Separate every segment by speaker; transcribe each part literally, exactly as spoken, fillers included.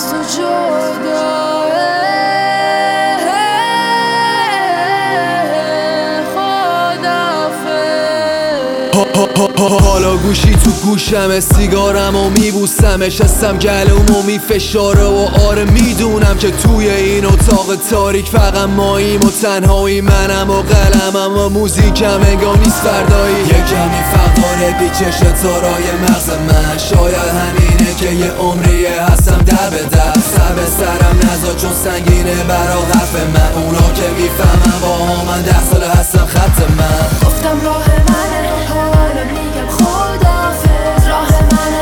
Speaker 1: از تو جدا
Speaker 2: حالا گوشی تو گوشمه، سیگارمو میبوسمش، هستم گلومو میفشاره و آره میدونم که توی این اتاق تاریک فقط ماییم و تنهایی، منم و قلمم و موزیکم انگار نیست فردایی. یه کمی فقاره پیچش تارای مغز من، شاید همینه که یه عمریه هستم در به در. سر به سرم نزا چون سنگینه برا حرف من، اونا که میفهمن با ها من ده ساله هستم خط من.
Speaker 1: گفتم راه منه، حالا میگم خداحافظ. راه منه،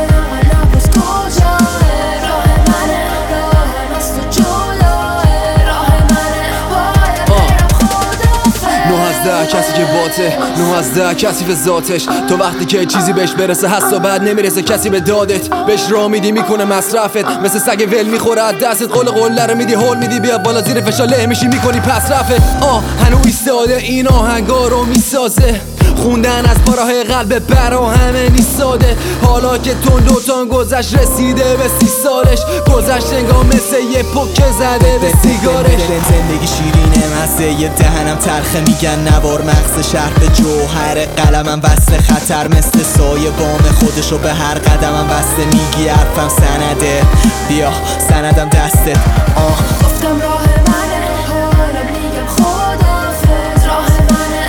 Speaker 1: نباز کجاه. راه منه، راهم از تو جداه. راه منه، باید برم خداحافظ.
Speaker 2: نه از ده کسی که باته، نه از ده کسی به ذاتش. تو وقتی که چیزی بهش برسه هست و بعد نمیرسه کسی به دادت. بهش راه میدی میکنه مصرفت، مثل سگ ول میخوره از دستت. قول قله رو میدی هول میدی بیا بالا، زیر فشار له میشی میکنی پس رفت. آه هنو ایستاده این آهنگا رو میسازه، خوندن از پاراه قلب برا همه نیست ساده. حالا که تون دوتان گذشت رسیده به سی سالش، گذشت انگار مثل یه پکه زده به سیگارش.
Speaker 3: زندگی شیرینه مزه، یه دهنم ترخه میگن نوار مغز شهر به جوهر. قلمم وصل خطر مثل سایه بام خودشو به هر قدمم بسته. میگی حرفم سنده، بیا سندم دستت. آه
Speaker 1: گفتم راه منه، حالا میگم خداحافظ. راه منه،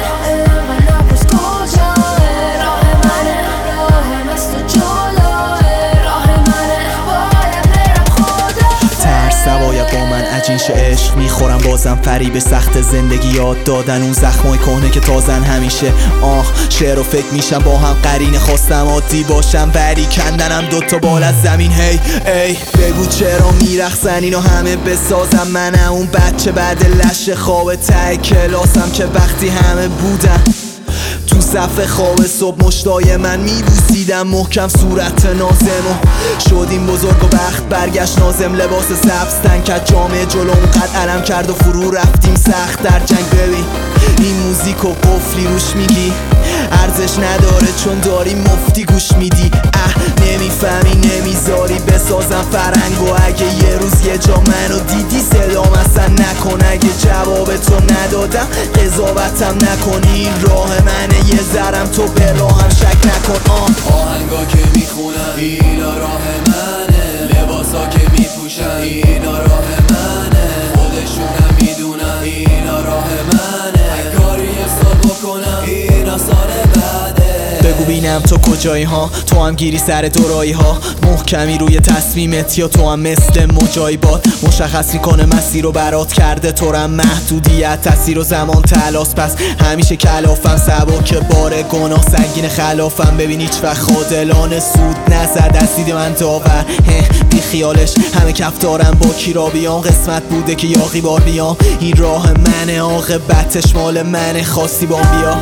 Speaker 1: نباز کجاه. راه منه، راهم از تو جداه. راه منه، باید برم خداحافظ.
Speaker 3: ترس نباید با من عجین شه، عشق میخورم بازم فریب سخت زندگی. یاد دادن اون زخمای کهنه که تازن همیشه. آه شعر و فکر میشم با هم قرینه، خواستم عادی باشم ولی کندنم دوتا بال از زمین. هی ای بگو چرا میرخصن اینو همه بسازم. منم اون بچه بعد لش خواب ته کلاسم که وقتی همه بودن تو صف خواب صبح مشتای من میبوسیدم محکم صورت نازمو. شدیم بزرگ و بخت برگشت نازم، لباس سبز تن کرد جامعه جلوم قد علم کرد و فرو رفتیم سخت در جنگ. ببین این موزیک و قفلی روش میگی ارزش نداره چون داری مفتی گوش میدی. اه نمیفهمی نمیذاری بسازم فرنگ، و اگه یه روز یه جا منو دیدی صدام اصلا نکن. اگه جواب تو ندادم قضاوتم نکنی، این راه منه یه ذرم تو به راهم شک نکن. آه
Speaker 2: آهنگا که میخونم اینا راه منه، لباسا که میپوشن اینا راه منه، خودشونم میدونن اینا راه منه. هر کاری حساب بکنم اینا سال بعده.
Speaker 3: بگو بینم تو کجایی ها، تو هم گیری سر دورایی ها. محکمی روی تصمیمت یا تو هم مثل مجایبات مشخص میکنه مسیر رو برات کرده. تو هم محدودیت تاثیر و زمان تلاس، پس همیشه کلافم سبک بار گناه سنگین خلافم. ببین هیچ وقت خودلانه سود نزد از دید من داور. بی خیالش همه کف دارم با کی را بیام، قسمت بوده که یاقی بار بیام. این راه منه عاقبتش مال منه، خواستی با بیا.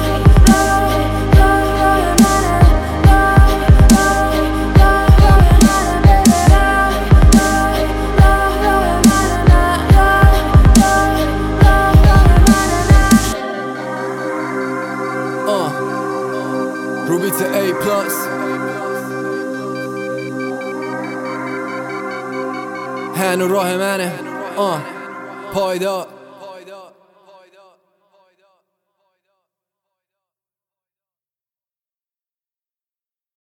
Speaker 2: روبیت A پلاس هنو راه منه. آه پایدار.